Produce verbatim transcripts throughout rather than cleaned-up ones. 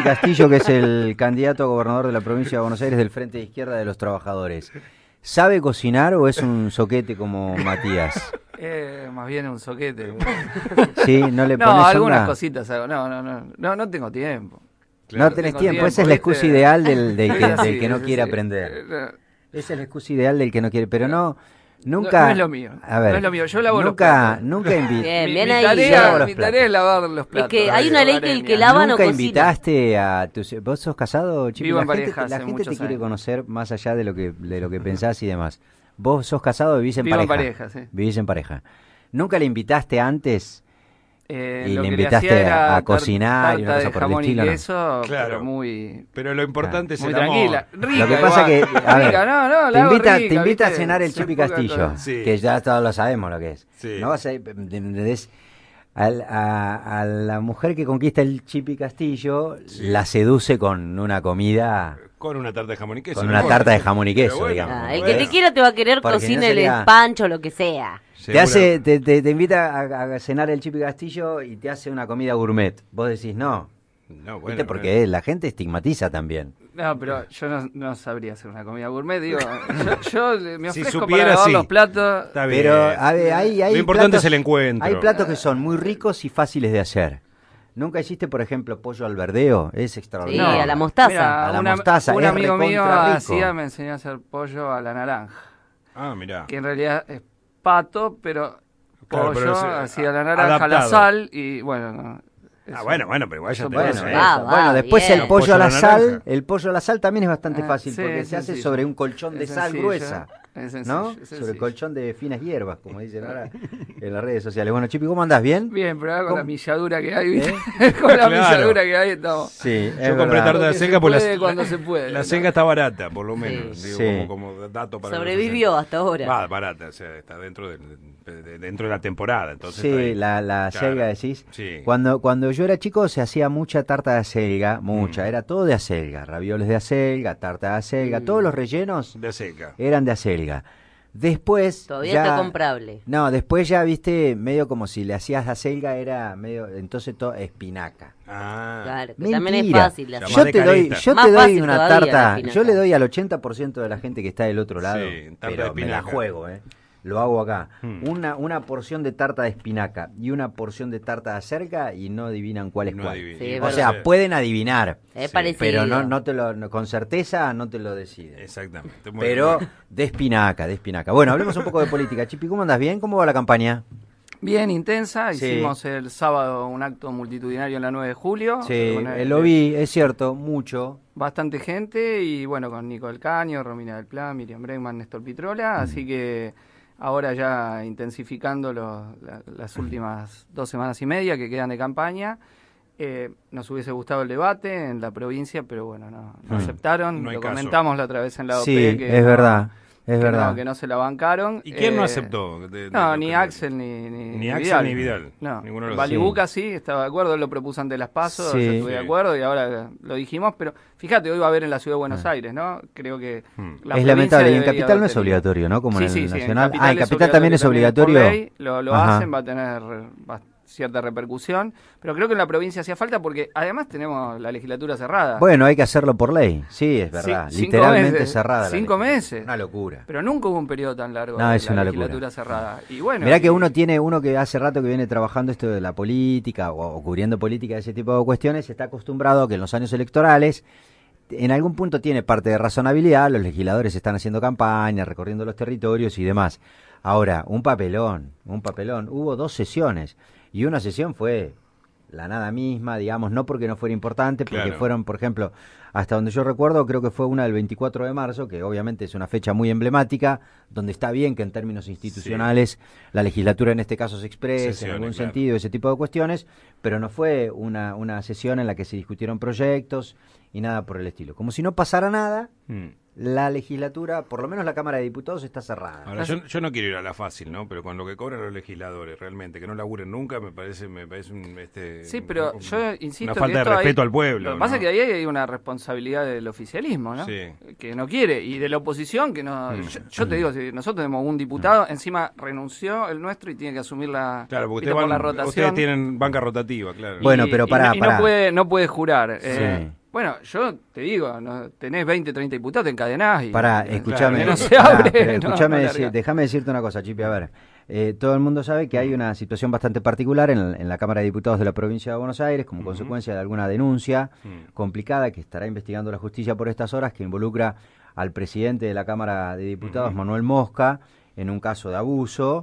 Castillo, que es el candidato a gobernador de la provincia de Buenos Aires del Frente de Izquierda de los Trabajadores. ¿Sabe cocinar o es un soquete como Matías? Eh, más bien un soquete. Sí, no le No, pones algunas onda? cositas hago. No, no, no, no, no tengo tiempo. No tenés tengo tiempo, tiempo, esa es la ¿viste? excusa ideal del, del que, Es así, del que no es quiere así. aprender. Eh, no. Esa es la excusa ideal del que no quiere, pero no, No, nunca... no es lo mío. A ver, no es lo mío. Yo lavo los nunca, platos. nunca invi- Bien, Mi, bien mi ahí, tarea, bien. mi tarea es lavar los platos. que hay una ley que el que la lava no Nunca cocina. invitaste a tus... ¿Vos sos casado, Chipi? Vivo La en gente, pareja te- la hace gente te muchos quiere años. conocer más allá de lo que de lo que pensás y demás. ¿Vos sos casado o vivís en Vivo en pareja? pareja, sí. Vivís en pareja. ¿Nunca le invitaste antes Eh, y lo le que invitaste hacía era a- a tar- cocinar y una tarta cosa de por el jamón estilo, y no? queso, Claro. pero muy, Pero lo importante es muy el tranquila. amor. Rica, Lo que pasa igual. que, a ver, Rica, no, no, te la hago invita, rica, te invita a ¿viste? cenar el Son Chipi pocas Castillo, cosas. Sí. que ya todos lo sabemos lo que es. Sí. No vas a, ¿entendés? Al- a, a la mujer que conquista el Chipi Castillo Sí. la seduce con una comida, Con una tarta de jamón y queso. con no una importa. tarta de jamón y Pero queso, bueno, digamos. Ah, el bueno. que te quiera te va a querer Porque cocina no sería- el pancho, lo que sea. Te Seguro. hace, te, te, te invita a, a cenar el Chipi Castillo y te hace una comida gourmet. Vos decís no, No, ¿viste? bueno, Porque bueno. la gente estigmatiza también. No, pero yo no, no sabría hacer una comida gourmet, digo, yo, yo le- me Si ofrezco supiera, para lavar sí. los platos. Está bien. Pero a ver, hay, hay Lo importante platos- es el encuentro. Hay platos que son muy ricos y fáciles de hacer. ¿Nunca hiciste, por ejemplo, pollo al verdeo? Es Sí, extraordinario. a la mostaza. Mira, A la una- mostaza, un es amigo mío recontra rico. hacía, me enseñó a hacer pollo a la naranja, Ah, mirá. que en realidad es pato, pero Claro, pollo pero es, eh, hacía la naranja, la adaptado. sal y bueno, no, Ah, eso- bueno, bueno, pero igual ya eso te puede Bueno, vas ser. a- Va, eso. va, Bueno, después bien. el pollo a la Pollo a la sal, naranja. el pollo a la sal también es bastante Ah, fácil sí, porque es se hace sencillo. sobre un colchón de Es sal sencillo, gruesa, es sencillo, ¿no? es Sobre sencillo. el colchón de finas hierbas, como dicen ahora en las redes sociales. Bueno, Chipi, ¿cómo andás? ¿Bien? Bien, pero ahora con ¿Cómo? la milladura que hay, ¿viste? con la Claro. milladura que hay estamos. Sí, es Yo compré verdad. tarta de Porque se selga por la, puede cuando se puede, la ¿no? selga está barata, por lo menos. Sí. Digo, Sí. Como, como dato para los Sobrevivió hasta ahora. Va, barata, o sea, está dentro de, de- de- dentro de la temporada. Entonces Sí, está ahí. la, la Claro. selga decís. Sí. Cuando, cuando yo era chico se hacía mucha tarta de acelga, mucha, Mm. era todo de acelga, ravioles de acelga, tarta de acelga, todos los rellenos De selga. eran de acelga. Después Todavía ya, está comprable. No, después ya viste medio como si le hacías de acelga era medio, entonces todo espinaca. Ah. Claro, que también es Mentira. fácil de Llama- hacer. Yo de te doy, caleta. yo Más te doy fácil una todavía la tarta, espinaca. yo le doy al ochenta por ciento de la gente que está del otro lado, Sí, tarta de pero me la espinaca. juego, eh. Lo hago acá. Hmm. Una, una porción de tarta de espinaca y una porción de tarta de acelga y no adivinan cuál es No cuál. adivino. Sí, es O verdad. sea, pueden adivinar, Es Sí, parecido. pero no, no te lo, no- con certeza no te lo deciden. Exactamente. Muy Pero bien. de espinaca, de espinaca. Bueno, hablemos un poco de política. Chipi, ¿cómo andas? ¿Bien? ¿Cómo va la campaña? Bien intensa, Sí. hicimos el sábado un acto multitudinario en la nueve de julio. Sí, Bueno, eh, lo vi, es cierto, mucho. Bastante gente y bueno, con Nico del Caño, Romina del Plan, Miriam Bregman, Néstor Pitrola, así que ahora ya intensificando los- la- las últimas dos semanas y media que quedan de campaña. Eh, nos hubiese gustado el debate en la provincia, pero bueno, no, no Mm. aceptaron. No hay Lo caso. comentamos la otra vez en la O P. Sí, que es no- verdad, es que verdad. No, que no se la bancaron. ¿Y quién no Eh, aceptó? De- de- No, de- ni de- Axel ni, ni, Ni Axel ni Vidal. No, Ninguno de los dos. Balibuca sí, estaba de acuerdo, él lo propuso ante las pasos, Sí. yo estuve de Sí. acuerdo y ahora lo dijimos, pero fíjate, hoy va a haber en la ciudad de Buenos Ah. Aires, ¿no? Creo que Hmm. la Es provincia lamentable, y en debería Capital no haber es tenido. obligatorio, ¿no? Como Sí, en sí, el sí, Nacional. Capital Ah, en es Capital también es por obligatorio. ley, lo lo Ajá. hacen, va a tener va- cierta repercusión, pero creo que en la provincia hacía falta porque además tenemos la legislatura cerrada. Bueno, hay que hacerlo por ley. Sí, es verdad. Sí, cinco Literalmente meses, cerrada. la cinco legislatura. meses. Una locura. Pero nunca hubo un periodo tan largo No, de es la una legislatura locura. cerrada. Y bueno, Mirá que y- uno tiene, uno que hace rato que viene trabajando esto de la política o, o cubriendo política, ese tipo de cuestiones, está acostumbrado a que en los años electorales en algún punto tiene parte de razonabilidad, los legisladores están haciendo campaña, recorriendo los territorios y demás. Ahora, un papelón, un papelón. Hubo dos sesiones y una sesión fue la nada misma, digamos, no porque no fuera importante, porque Claro. fueron, por ejemplo, hasta donde yo recuerdo, creo que fue una del veinticuatro de marzo, que obviamente es una fecha muy emblemática, donde está bien que en términos institucionales la legislatura en este caso se exprese Sesione, en algún claro. sentido, ese tipo de cuestiones, pero no fue una, una sesión en la que se discutieron proyectos y nada por el estilo. Como si no pasara nada, Hmm. la legislatura, por lo menos la Cámara de Diputados, está cerrada. Ahora, yo, yo no quiero ir a la fácil, ¿no? Pero con lo que cobran los legisladores, realmente, que no laburen nunca, me parece me parece un... Este, Sí, pero un, yo insisto una que falta de esto respeto hay- al pueblo. Lo que pasa ¿no? es que ahí hay una responsabilidad del oficialismo, ¿no? Sí. Que no quiere, y de la oposición que no... Mm. Yo, yo te digo, si nosotros tenemos un diputado, encima renunció el nuestro y tiene que asumir la... Claro, porque viste, ustedes, por la van- rotación. ustedes tienen banca rotativa, claro. Y- Bueno, pero y pará, no- y, pará. no puede, no puede jurar. Sí. Eh, bueno, yo te digo, no, tenés veinte, treinta diputados, te encadenás y... Pará, y- escúchame. que no se pará, abre, pero no, escúchame no decir- larga. déjame decirte una cosa, Chipi, a ver. Eh, todo el mundo sabe que hay una situación bastante particular en, en la Cámara de Diputados de la Provincia de Buenos Aires como Ujú. consecuencia de alguna denuncia Mm. complicada que estará investigando la justicia por estas horas, que involucra al presidente de la Cámara de Diputados, Ujú. Manuel Mosca, en un caso de abuso.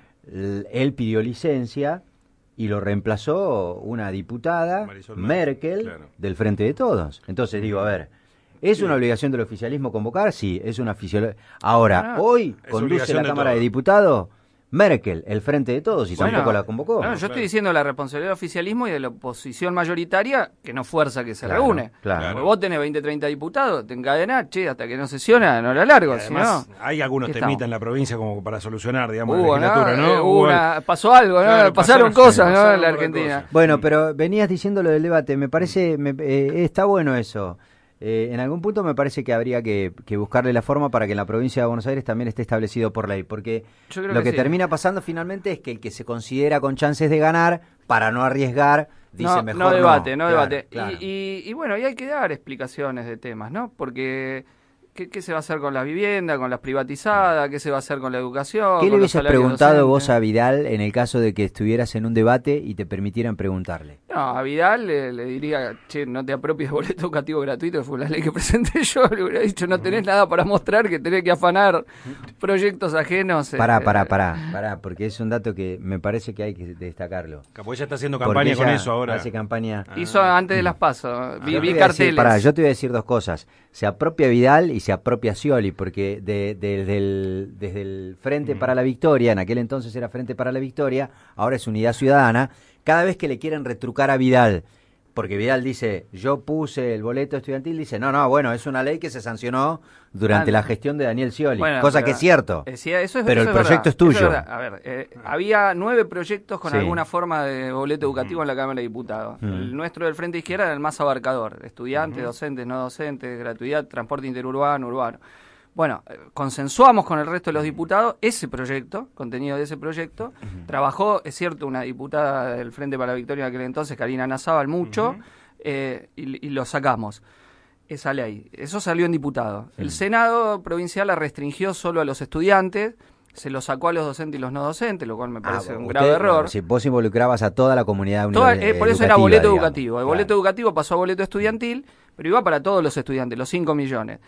L- Él pidió licencia y lo reemplazó una diputada, Marisol Merkel, claro. del Frente de Todos. Entonces digo, a ver, ¿es una obligación del oficialismo convocar? Sí, es una oficial. Ahora, Ah, hoy es conduce obligación la de Cámara de todos. Diputados Merkel, el Frente de Todos, y Bueno, tampoco la convocó. no, yo Claro. estoy diciendo la responsabilidad del oficialismo y de la oposición mayoritaria que no fuerza que se Claro, reúne. claro. Porque vos tenés veinte, treinta diputados, te encadenás, che, hasta que no sesiona, no la largo, Y si además, no... hay algunos ¿qué temitas estamos? en la provincia como para solucionar, digamos, Hubo, la legislatura, ¿no? ¿no? Eh, hubo Hubo- una- pasó algo, ¿no? Claro, pasaron, pasaron- cosas, ¿no? pasaron En la un par de Argentina. cosas. Bueno, pero venías diciendo lo del debate, me parece, me- eh, está bueno eso. Eh, en algún punto me parece que habría que, que buscarle la forma para que en la provincia de Buenos Aires también esté establecido por ley, porque Yo creo lo que que sí. termina pasando finalmente es que el que se considera con chances de ganar, para no arriesgar, dice no, mejor no debate, no, Claro, debate. claro. Y, y, y bueno, y hay que dar explicaciones de temas, ¿no? Porque, ¿qué, qué se va a hacer con la vivienda, con las privatizadas? ¿Qué se va a hacer con la educación? ¿Qué le con los hubieses salarios preguntado docentes? vos a Vidal en el caso de que estuvieras en un debate y te permitieran preguntarle? No, a Vidal le, le diría, che, no te apropies de boleto educativo gratuito, que fue la ley que presenté yo, le hubiera dicho, no tenés nada para mostrar, que tenés que afanar proyectos ajenos. eh, Pará, pará, pará, pará, porque es un dato que me parece que hay que destacarlo. Capaz ella está haciendo Porque campaña con ella eso ahora. hace campaña. Hizo antes de las pasos, vi, Yo te vi voy a decir- carteles. pará, yo te voy a decir dos cosas. Se apropia Vidal y se apropia Scioli, porque de- de- desde, el, desde el Frente para la Victoria, en aquel entonces era Frente para la Victoria, ahora es Unidad Ciudadana, cada vez que le quieren retrucar a Vidal, porque Vidal dice, yo puse el boleto estudiantil, dice, no, no, bueno, es una ley que se sancionó durante Ah, la gestión de Daniel Scioli, Bueno, cosa pero- que es cierto. Eh, sí, eso es- Pero eso el es proyecto verdad, es tuyo. eso verdad. A ver, eh, había nueve proyectos con Sí. alguna forma de boleto educativo en la Cámara de Diputados. Mm. El nuestro del Frente Izquierda era el más abarcador. Estudiantes, docentes, no docentes, gratuidad, transporte interurbano, urbano. Bueno, eh, consensuamos con el resto de los diputados ese proyecto, contenido de ese proyecto. Trabajó, es cierto, una diputada del Frente para la Victoria en aquel entonces, Karina Nazábal, mucho, eh, y, y lo sacamos. Esa ley. Eso salió en diputado. El Senado provincial la restringió solo a los estudiantes, se lo sacó a los docentes y los no docentes, lo cual me parece Ah, un usted- grave error. Si vos involucraba a toda la comunidad Toda- uni- eh, por eso educativa, era boleto digamos. educativo. El Claro. boleto educativo pasó a boleto estudiantil, pero iba para todos los estudiantes, los cinco millones.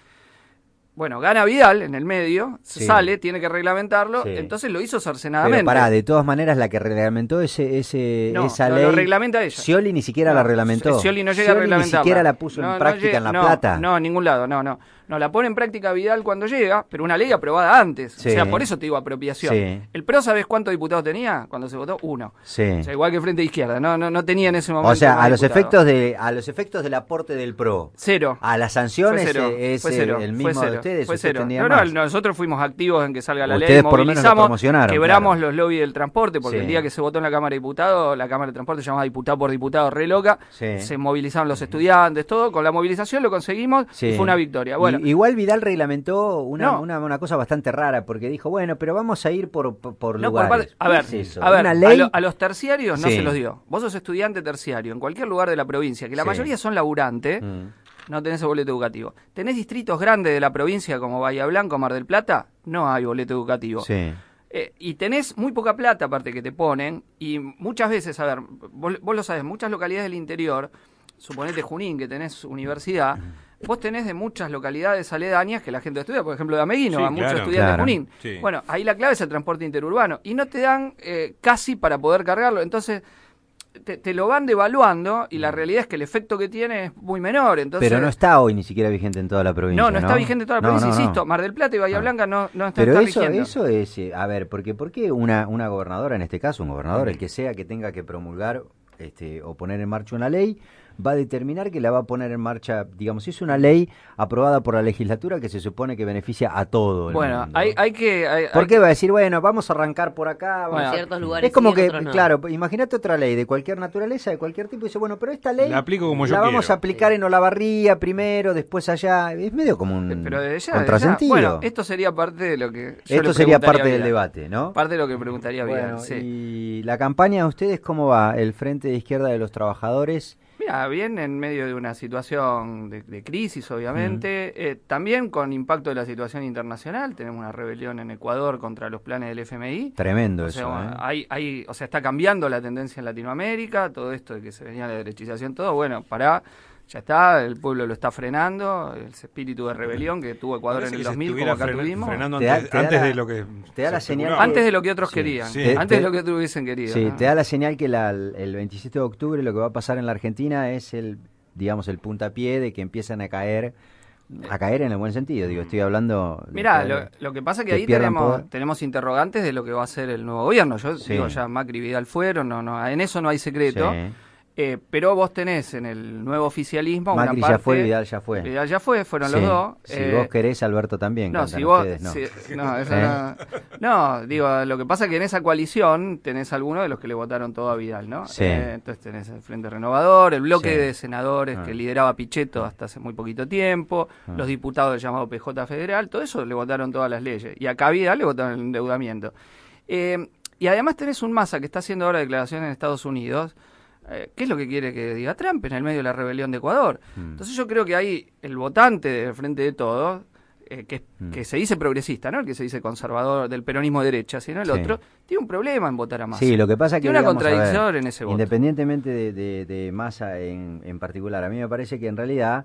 Bueno, gana Vidal en el medio, se Sí. sale, tiene que reglamentarlo, Sí. entonces lo hizo cercenadamente. Pero pará, de todas maneras, la que reglamentó ese, ese, No, esa lo- ley. lo reglamenta ella. Scioli ni siquiera la No, reglamentó. Scioli no llega a Scioli reglamentarla. ni siquiera la puso No, en no práctica llega- en La no, Plata. No, en ningún lado, no, no. No, la pone en práctica Vidal cuando llega, pero una ley aprobada antes. Sí. O sea, por eso te digo apropiación. Sí. El P R O, ¿sabés cuántos diputados tenía cuando se votó? Uno. Sí. O sea, igual que Frente Izquierda, no, no, no tenía en ese momento. O sea, más a los diputados. efectos de a los efectos del aporte del PRO, Cero. a las sanciones Fue cero, eh, es fue eh, cero, el fue mismo cero, de ustedes. fue usted cero. tendría No, no, más. nosotros fuimos activos en que salga la Ustedes ley, por lo menos lo movilizamos, promocionaron, quebramos claro. los lobbies del transporte, porque Sí. el día que se votó en la Cámara de Diputados, la Cámara de Transporte llamada diputado por diputado, re loca, Sí. se movilizaron los estudiantes, todo, con la movilización lo conseguimos Sí. y fue una victoria. Bueno, I- igual Vidal reglamentó una, No. una, una cosa bastante rara, porque dijo, bueno, pero vamos a ir por, por, por no, por lugares. parte- a ver, ¿Qué es eso? a, ver ¿Una a, ley? lo- a los terciarios no Sí. se los dio. Vos sos estudiante terciario en cualquier lugar de la provincia, que la Sí. mayoría son laburantes, Mm. no tenés el boleto educativo. ¿Tenés distritos grandes de la provincia como Bahía Blanca o Mar del Plata? No hay boleto educativo. Sí. Eh, y tenés muy poca plata aparte que te ponen, y muchas veces, a ver, vos, vos lo sabés, muchas localidades del interior, suponete Junín, que tenés universidad, vos tenés de muchas localidades aledañas que la gente estudia, por ejemplo de Ameguino, Sí, a muchos claro. estudiantes Claro. de Junín. Sí. Bueno, ahí la clave es el transporte interurbano, y no te dan eh, casi para poder cargarlo, entonces te, te lo van devaluando, y la realidad es que el efecto que tiene es muy menor. Entonces, Pero no está hoy ni siquiera vigente en toda la provincia. no, no está vigente en toda la No, provincia, no, no. insisto, Mar del Plata y Bahía Ah. Blanca no, no está, Pero está eso, rigiendo. eso es, eh, a ver, porque ¿por qué una, una gobernadora, en este caso un gobernador, el que sea que tenga que promulgar este, o poner en marcha una ley, va a determinar que la va a poner en marcha, digamos, es una ley aprobada por la legislatura que se supone que beneficia a todo el Bueno, mundo. hay, hay que... Hay, ¿Por hay qué que- va a decir, bueno, vamos a arrancar por acá? En vamos- ciertos lugares Es como sí, que, en otros no. claro, imagínate otra ley de cualquier naturaleza, de cualquier tipo, y dice, bueno, pero esta ley La aplico como yo la vamos quiero. a aplicar en Olavarría primero, después allá. Es medio como un Pero desde ya, contrasentido. desde ya. Bueno, esto sería parte de lo que... yo Esto le sería preguntaría parte a del Vidal. debate, ¿no? Parte de lo que preguntaría Vidal, Bueno, sí. y la campaña de ustedes, ¿cómo va? El Frente de Izquierda de los Trabajadores. Mira, bien en medio de una situación de, de crisis, obviamente, eh, también con impacto de la situación internacional. Tenemos una rebelión en Ecuador contra los planes del F M I. Tremendo O eso, sea, ¿eh? hay, hay, o sea, está cambiando la tendencia en Latinoamérica, todo esto de que se venía la derechización, todo, bueno, pará, ya está, el pueblo lo está frenando, ese espíritu de rebelión que tuvo Ecuador en Parece el que se dos mil, como estuviera acá frena- tuvimos. frenando Te da- antes, te da antes la- de lo que te da se la señal especulaba. Antes de lo que otros Sí, querían, sí. Te- antes te- de lo que otros hubiesen querido. Sí, ¿no? te da la señal que la- el veintisiete de octubre lo que va a pasar en la Argentina es el, digamos, el puntapié de que empiezan a caer, a caer en el buen sentido, digo, estoy hablando... de Mirá, que- lo, lo que pasa es que, que ahí pierdan tenemos, poder. tenemos interrogantes de lo que va a hacer el nuevo gobierno. Yo Sí. digo, ya Macri y Vidal fueron, no, no, en eso no hay secreto. Sí. Eh, pero vos tenés en el nuevo oficialismo Macri una ya parte... fue, Vidal ya fue. Vidal ya fue, fueron Sí. los dos. Si eh, vos querés, Alberto también. No, cantan si vos, ustedes, no. si- no, eso ¿Eh? no, no, digo, lo que pasa es que en esa coalición tenés algunos de los que le votaron todo a Vidal, ¿no? Sí. Eh, entonces tenés el Frente Renovador, el bloque Sí. de senadores Ah. que lideraba Pichetto hasta hace muy poquito tiempo, Ah. los diputados del llamado P J Federal, todo eso le votaron todas las leyes. Y acá a Vidal le votaron el endeudamiento. Eh, y además tenés un Massa que está haciendo ahora declaraciones en Estados Unidos. Eh, ¿Qué es lo que quiere que diga Trump en el medio de la rebelión de Ecuador? Mm. Entonces yo creo que ahí el votante del Frente de Todos, eh, que, Mm. que se dice progresista, ¿no? El que se dice conservador del peronismo de derecha, sino el Sí. otro, tiene un problema en votar a Massa. Sí, lo que pasa es que... Tiene una digamos, a ver, contradicción en ese voto. Independientemente de, de, de Massa en, en particular, a mí me parece que en realidad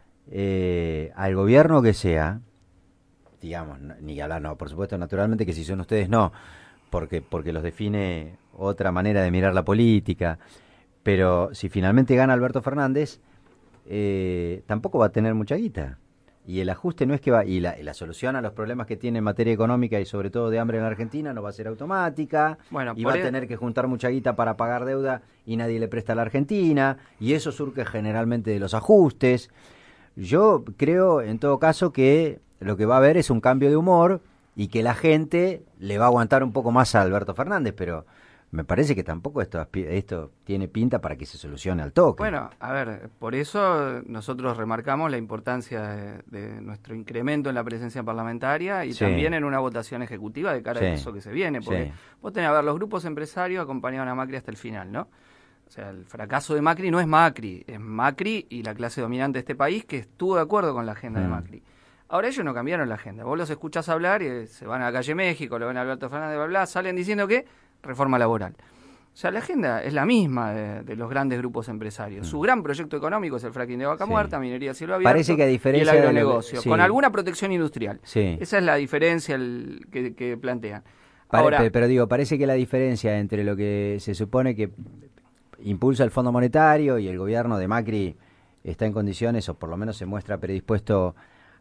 eh, al gobierno que sea, digamos, no- ni hablar, no, por supuesto, naturalmente que si son ustedes no, porque, porque los define otra manera de mirar la política, pero si finalmente gana Alberto Fernández, eh, tampoco va a tener mucha guita. Y el ajuste no es que va, y la, y la solución a los problemas que tiene en materia económica y sobre todo de hambre en la Argentina no va a ser automática, Bueno, y por va a e- tener que juntar mucha guita para pagar deuda y nadie le presta a la Argentina, y eso surge generalmente de los ajustes. Yo creo, en todo caso, que lo que va a haber es un cambio de humor y que la gente le va a aguantar un poco más a Alberto Fernández, pero me parece que tampoco esto, aspi- esto tiene pinta para que se solucione al toque. Bueno, a ver, por eso nosotros remarcamos la importancia de, de nuestro incremento en la presencia parlamentaria y Sí. también en una votación ejecutiva de cara Sí. a eso que se viene, porque Sí. vos tenés a ver, los grupos empresarios acompañaron a Macri hasta el final, ¿no? O sea, el fracaso de Macri no es Macri, es Macri y la clase dominante de este país que estuvo de acuerdo con la agenda de Mm. Macri. Ahora ellos no cambiaron la agenda. Vos los escuchás hablar y se van a la calle México, lo ven a Alberto Fernández, bla, bla, salen diciendo que reforma laboral. O sea, la agenda es la misma de, de los grandes grupos empresarios. Su gran proyecto económico es el fracking de Vaca Sí. Muerta, minería a cielo abierto Parece que a diferencia y de el lo que- agronegocio, sí. con alguna protección industrial. Sí. Esa es la diferencia el- que, que plantean. Pare- Ahora, pe- pero digo, parece que la diferencia entre lo que se supone que impulsa el Fondo Monetario y el gobierno de Macri está en condiciones, o por lo menos se muestra predispuesto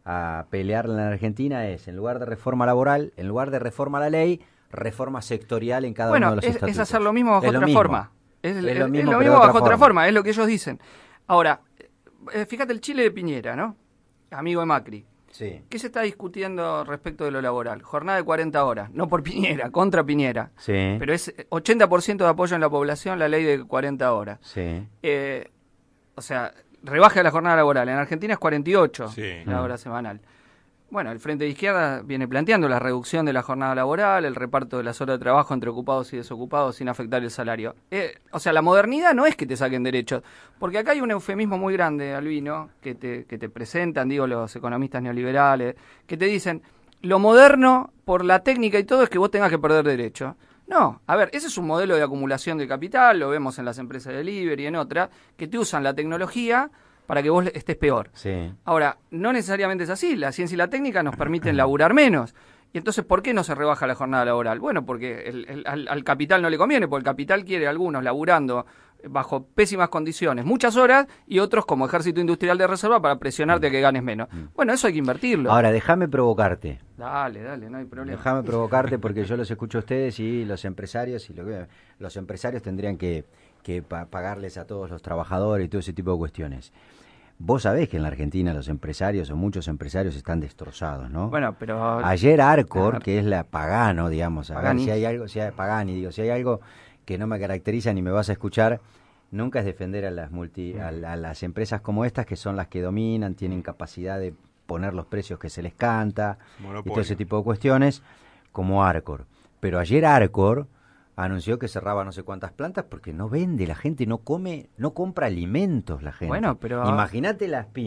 a pelearla en la Argentina, es en lugar de reforma laboral, en lugar de reforma a la ley, reforma sectorial en cada bueno, uno de los es, es estatutos. hacer lo mismo bajo Es lo otra mismo. forma. Es, Es es- lo es mismo, lo pero mismo de bajo otra otra forma. forma, es lo que ellos dicen. Ahora, eh, fíjate el Chile de Piñera, ¿no? Amigo de Macri. Sí, ¿Qué se está discutiendo respecto de lo laboral? Jornada de cuarenta horas, no por Piñera, contra Piñera. sí, Pero es ochenta por ciento de apoyo en la población la ley de cuarenta horas. sí. Eh, o sea, rebaja la jornada laboral. En Argentina es cuarenta y ocho Sí. la Mm. hora semanal. Bueno, el Frente de Izquierda viene planteando la reducción de la jornada laboral, el reparto de las horas de trabajo entre ocupados y desocupados sin afectar el salario. Eh, o sea, la modernidad no es que te saquen derechos, porque acá hay un eufemismo muy grande, Albino, que te, que te presentan, digo, los economistas neoliberales, que te dicen, lo moderno, por la técnica y todo, es que vos tengas que perder derechos. No, a ver, ese es un modelo de acumulación de capital, lo vemos en las empresas de delivery y en otras, que te usan la tecnología para que vos estés peor. Sí. Ahora, no necesariamente es así, la ciencia y la técnica nos permiten laburar menos. Y entonces, ¿por qué no se rebaja la jornada laboral? Bueno, porque el- el- al, al capital no le conviene, porque el capital quiere algunos laburando bajo pésimas condiciones, muchas horas, y otros como ejército industrial de reserva para presionarte a que ganes menos. Bueno, eso hay que invertirlo. Ahora, déjame provocarte. Dale, dale, no hay problema. Déjame provocarte porque yo los escucho a ustedes y los empresarios y lo que los empresarios tendrían que, que pa pagarles a todos los trabajadores y todo ese tipo de cuestiones. Vos sabés que en la Argentina los empresarios o muchos empresarios están destrozados, ¿no? Bueno, pero... Ayer Arcor, Ar- que es la Pagano, digamos, a ver Pagani. si hay algo, si hay, Pagani, digo, si hay algo que no me caracteriza ni me vas a escuchar, nunca es defender a las multi, a, a las empresas como estas, que son las que dominan, tienen capacidad de poner los precios que se les canta, Monopolio. y todo ese tipo de cuestiones, como Arcor. Pero ayer Arcor anunció que cerraba no sé cuántas plantas porque no vende, la gente no come, no compra alimentos la gente. Bueno, pero- Imagínate las pymes